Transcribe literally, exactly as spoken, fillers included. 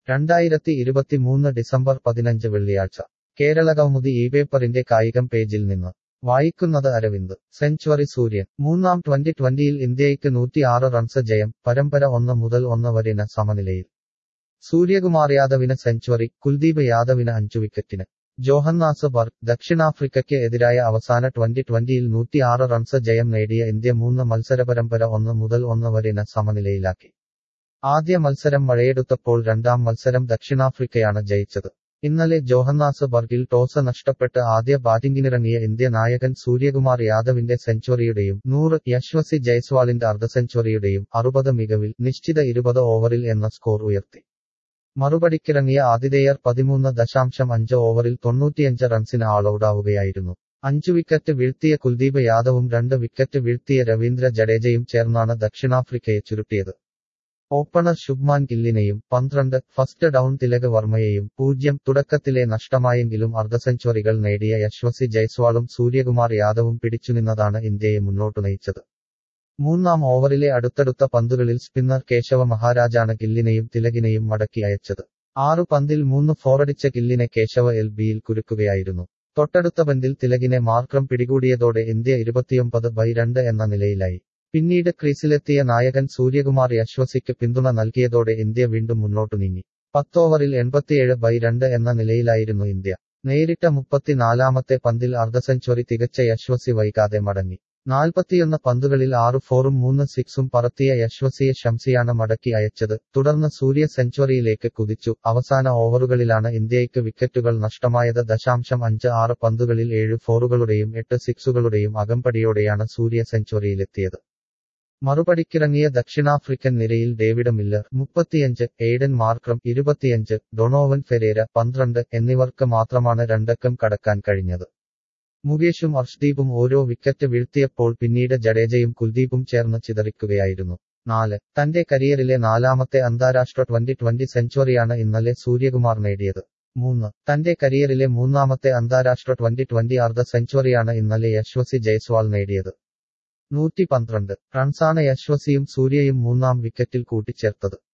രണ്ടായിരത്തി ഇരുപത്തിമൂന്ന് ഡിസംബർ പതിനഞ്ച് വെള്ളിയാഴ്ച കേരളകൗമുദി ഈ പേപ്പറിന്റെ കായികം പേജിൽ നിന്ന് വായിക്കുന്നത് അരവിന്ദ്. സെഞ്ച്വറി സൂര്യൻ. മൂന്നാം ട്വന്റി ട്വന്റിയിൽ ഇന്ത്യയ്ക്ക് നൂറ്റിയാറ് റൺസ് ജയം. പരമ്പര ഒന്ന് മുതൽ ഒന്ന് വരെ ന സമനിലയിൽ. സൂര്യകുമാർ യാദവിന് സെഞ്ച്വറി, കുൽദീപ് യാദവിന് അഞ്ചു വിക്കറ്റിന്. ജോഹന്നാസ് ബർഗ്. ദക്ഷിണാഫ്രിക്കയ്ക്ക് എതിരായ അവസാന ട്വന്റി ട്വന്റിയിൽ നൂറ്റിയാറ് റൺസ് ജയം നേടിയ ഇന്ത്യ മൂന്ന് മത്സര പരമ്പര ഒന്ന് മുതൽ ഒന്ന് വരെ ന സമനിലയിലാക്കി. ആദ്യ മത്സരം മഴയെടുത്തപ്പോൾ രണ്ടാം മത്സരം ദക്ഷിണാഫ്രിക്കയാണ് ജയിച്ചത്. ഇന്നലെ ജോഹന്നാസ് ബർഗിൽ ടോസ് നഷ്ടപ്പെട്ട് ആദ്യ ബാറ്റിംഗിനിറങ്ങിയ ഇന്ത്യ നായകൻ സൂര്യകുമാർ യാദവിന്റെ സെഞ്ച്വറിയുടെയും നൂറ് യശ്വസി ജയ്സ്വാളിന്റെ അർദ്ധസെഞ്ച്വറിയുടെയും അറുപത് മികവിൽ നിശ്ചിത ഇരുപത് ഓവറിൽ എന്ന സ്കോർ ഉയർത്തി. മറുപടിക്കിറങ്ങിയ ആതിഥേയർ പതിമൂന്ന് ദശാംശം അഞ്ച് ഓവറിൽ തൊണ്ണൂറ്റിയഞ്ച് റൺസിന് ആളൗട്ടാവുകയായിരുന്നു. അഞ്ചു വിക്കറ്റ് വീഴ്ത്തിയ കുൽദീപ് യാദവും രണ്ട് വിക്കറ്റ് വീഴ്ത്തിയ രവീന്ദ്ര ജഡേജയും ചേർന്നാണ് ദക്ഷിണാഫ്രിക്കയെ ചുരുട്ടിയത്. ഓപ്പണർ ശുഭ്മാൻ ഗില്ലിനെയും പന്ത്രണ്ട് ഫസ്റ്റ് ഡൗൺ തിലക് വർമ്മയെയും പൂജ്യം തുടക്കത്തിലെ നഷ്ടമായെങ്കിലും അർദ്ധസെഞ്ച്വറികൾ നേടിയ യശ്വസി ജയ്സ്വാളും സൂര്യകുമാർ യാദവും പിടിച്ചുനിന്നതാണ് ഇന്ത്യയെ മുന്നോട്ടു നയിച്ചത്. മൂന്നാം ഓവറിലെ അടുത്തടുത്ത പന്തുകളിൽ സ്പിന്നർ കേശവ മഹാരാജാണ് ഗില്ലിനെയും തിലകിനെയും മടക്കി അയച്ചത്. ആറു പന്തിൽ മൂന്ന് ഫോറടിച്ച ഗില്ലിനെ കേശവ എൽ ബിയിൽ കുരുക്കുകയായിരുന്നു. തൊട്ടടുത്ത പന്തിൽ തിലകിനെ മാർക്രം പിടികൂടിയതോടെ ഇന്ത്യ ഇരുപത്തിയൊമ്പത് ബൈ രണ്ട് എന്ന നിലയിലായി. പിന്നീട് ക്രീസിലെത്തിയ നായകൻ സൂര്യകുമാർ യശ്വസിക്ക് പിന്തുണ നൽകിയതോടെ ഇന്ത്യ വീണ്ടും മുന്നോട്ടു നീങ്ങി. പത്തോവറിൽ എൺപത്തിയേഴ് ബൈ രണ്ട് എന്ന നിലയിലായിരുന്നു ഇന്ത്യ. നേരിട്ട മുപ്പത്തിനാലാമത്തെ പന്തിൽ അർദ്ധസെഞ്ച്വറി തികച്ച യശ്വസി വൈകാതെ മടങ്ങി. നാൽപ്പത്തിയൊന്ന് പന്തുകളിൽ ആറ് ഫോറും മൂന്ന് സിക്സും പറത്തിയ യശ്വസിയെ ഷംസിയാണ് മടക്കി അയച്ചത്. തുടർന്ന് സൂര്യ സെഞ്ച്വറിയിലേക്ക് കുതിച്ചു. അവസാന ഓവറുകളിലാണ് ഇന്ത്യയ്ക്ക് വിക്കറ്റുകൾ നഷ്ടമായത്. ദശാംശം അഞ്ച് ആറ് പന്തുകളിൽ ഏഴ് ഫോറുകളുടെയും എട്ട് സിക്സുകളുടെയും അകമ്പടിയോടെയാണ് സൂര്യ സെഞ്ച്വറിയിലെത്തിയത്. മറുപടിക്കിറങ്ങിയ ദക്ഷിണാഫ്രിക്കൻ നിരയിൽ ഡേവിഡ് മില്ലർ മുപ്പത്തിയഞ്ച്, എയ്ഡൻ മാർക്രം ഇരുപത്തിയഞ്ച്, ഡൊണോവൻ ഫെരേര പന്ത്രണ്ട് എന്നിവർക്ക് മാത്രമാണ് രണ്ടക്കം കടക്കാൻ കഴിഞ്ഞത്. മുകേഷും അർഷ്ദീപും ഓരോ വിക്കറ്റ് വീഴ്ത്തിയപ്പോൾ പിന്നീട് ജഡേജയും കുൽദീപും ചേർന്ന് ചിതറിക്കുകയായിരുന്നു. നാല് തന്റെ കരിയറിലെ നാലാമത്തെ അന്താരാഷ്ട്ര ട്വന്റി ട്വന്റി സെഞ്ച്വറിയാണ് ഇന്നലെ സൂര്യകുമാർ നേടിയത്. മൂന്ന് തന്റെ കരിയറിലെ മൂന്നാമത്തെ അന്താരാഷ്ട്ര ട്വന്റി ട്വന്റി അർദ്ധ സെഞ്ച്വറിയാണ് ഇന്നലെ യശ്വസി ജയ്സ്വാൾ നേടിയത്. നൂറ്റി പന്ത്രണ്ട് റൺസാണ് യശ്വസിയും സൂര്യയും മൂന്നാം വിക്കറ്റിൽ കൂട്ടിച്ചേർത്തത്.